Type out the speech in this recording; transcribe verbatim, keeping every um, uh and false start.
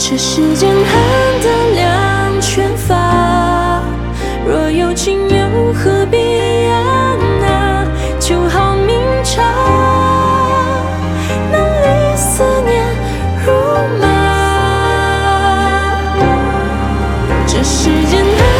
这世间恨的两全法，若有情又何必安啊？就好明察，难离思念如麻。这世间恨